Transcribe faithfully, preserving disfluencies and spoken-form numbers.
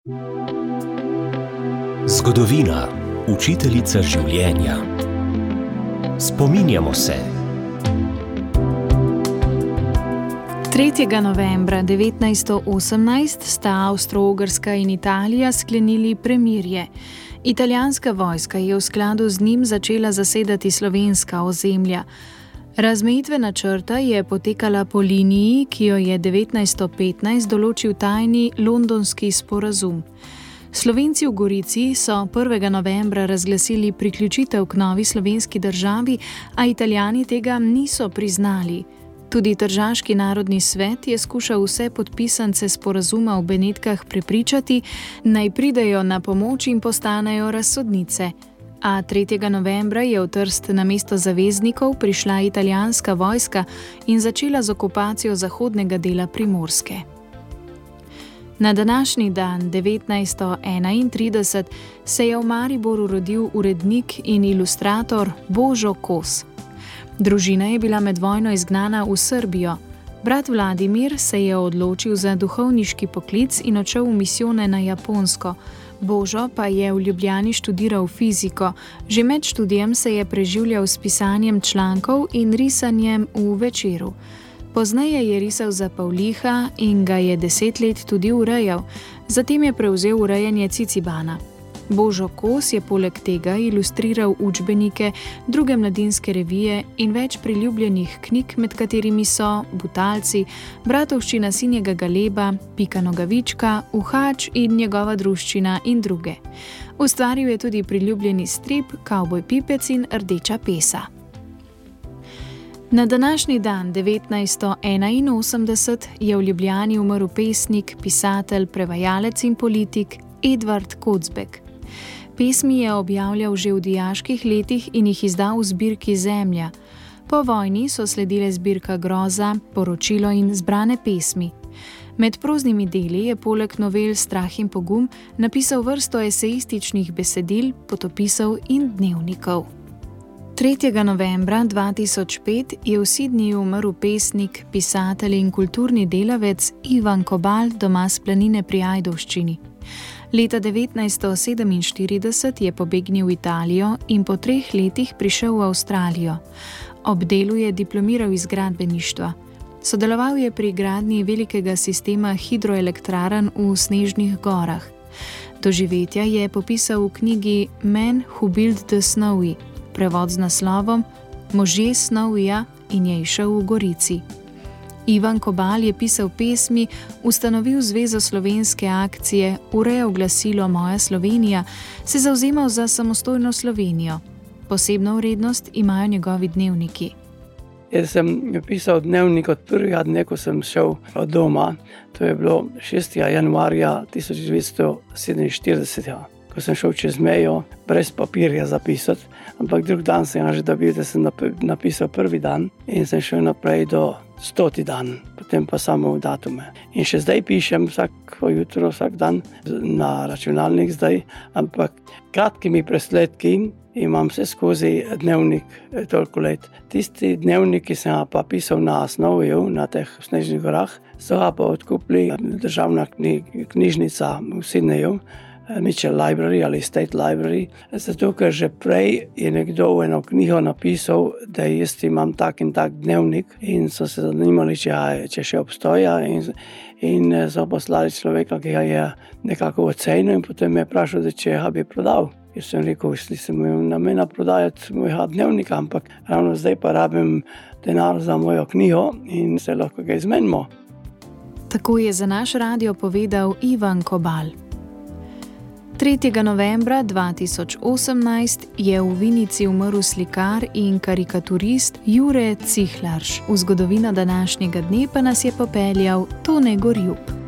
Zgodovina, učiteljica življenja. Spominjamo se. tretjega novembra devetnajststo osemnajst sta Avstro-Ogrska in Italija sklenili premirje. Italijanska vojska je v skladu z njim začela zasedati slovenska ozemlja. Razmejitvena črta je potekala po liniji, ki jo je devetnajststo petnajst določil tajni londonski sporazum. Slovenci v Gorici so prvega novembra razglasili priključitev k novi slovenski državi, a Italijani tega niso priznali. Tudi Tržaški narodni svet je skušal vse podpisance sporazuma v Benetkah prepričati, naj pridejo na pomoč in postanejo razsodnice. A tretjega novembra je v Trst namesto zaveznikov prišla italijanska vojska in začela z okupacijo zahodnega dela Primorske. Na današnji dan, devetnajststo enaintrideset, se je v Mariboru rodil urednik in ilustrator Božo Kos. Družina je bila med vojno izgnana v Srbijo. Brat Vladimir se je odločil za duhovniški poklic in odšel v misijone na Japonsko. Božo pa je v Ljubljani študiral fiziko. Že med študijem se je preživljal s pisanjem člankov in risanjem v Večeru. Pozneje je risal za Pavliha in ga je deset let tudi urejal. Zatem je prevzel urejanje Cicibana. Božo Kos je poleg tega ilustriral učbenike, druge mladinske revije in več priljubljenih knjig, med katerimi so Butalci, Bratovščina Sinjega Galeba, Pika Nogavička, Uhač in njegova druščina in druge. Ustvaril je tudi priljubljeni strip Kavboj Pipec in Rdeča pesa. Na današnji dan, devetnajststo enainosemdeset, je v Ljubljani umrl pesnik, pisatelj, prevajalec in politik Edvard Kocbek. Pesmi je objavljal že v dijaških letih in jih izdal v zbirki Zemlja. Po vojni so sledile zbirka Groza, Poročilo in Zbrane pesmi. Med proznimi deli je poleg novel Strah in pogum napisal vrsto esejističnih besedil, potopisov in dnevnikov. tretjega novembra dva tisoč pet je v Sydneyju umrl pesnik, pisatelj in kulturni delavec Ivan Kobal, doma s Planine pri Ajdovščini. Leta devetnajststo sedeminštirideset je pobegnil v Italijo in po treh letih prišel v Avstralijo. Ob delu je diplomiral iz gradbeništva. Sodeloval je pri gradnji velikega sistema hidroelektrarn v Snežnih gorah. Doživetja je popisal v knjigi Man Who Built the Snowy, prevod z naslovom Možje Snowija in je izšel v Gorici. Ivan Kobal je pisal pesmi, ustanovil Zvezo slovenske akcije, urejal glasilo Moja Slovenija, se zavzemal za samostojno Slovenijo. Posebno vrednost imajo njegovi dnevniki. Jaz sem pisal dnevnik od prvega dne, ko sem šel od doma. To je bilo šestega januarja tisoč devetsto sedeminštirideset. Ko sem šel čez mejo, brez papirja zapisati, ampak drug dan sem že dobil, da sem napisal prvi dan in sem šel naprej do stoti dan, potem pa samo datume. In še zdaj pišem vsako jutro, vsak dan na računalnik zdaj, ampak kratkimi presledki imam vse skozi dnevnik toliko let. Tisti dnevnik, ki sem pa pisal na Snowiju, na teh Snežnih gorah, so ga pa odkupili državna knjižnica v Sydneyju, Mitchell Library ali State Library, zato ker že prej je nekdo v eno knjigo napisal, da jaz imam tak in tak dnevnik in so se zanimali, če, če še obstoja in, in so poslali človeka, ki ga je nekako ocenil in potem me je vprašal, da če ga bi prodal. Jaz sem rekel, da sem imel namena prodajati mojega dnevnika, ampak ravno zdaj pa rabim denar za mojo knjigo in se lahko ga izmenimo. Tako je za naš radio povedal Ivan Kobal. tretjega novembra dva tisoč osemnajst je v Vinici umrl slikar in karikaturist Jure Cihlarš. V zgodovino današnjega dne pa nas je popeljal Tone Gorjup.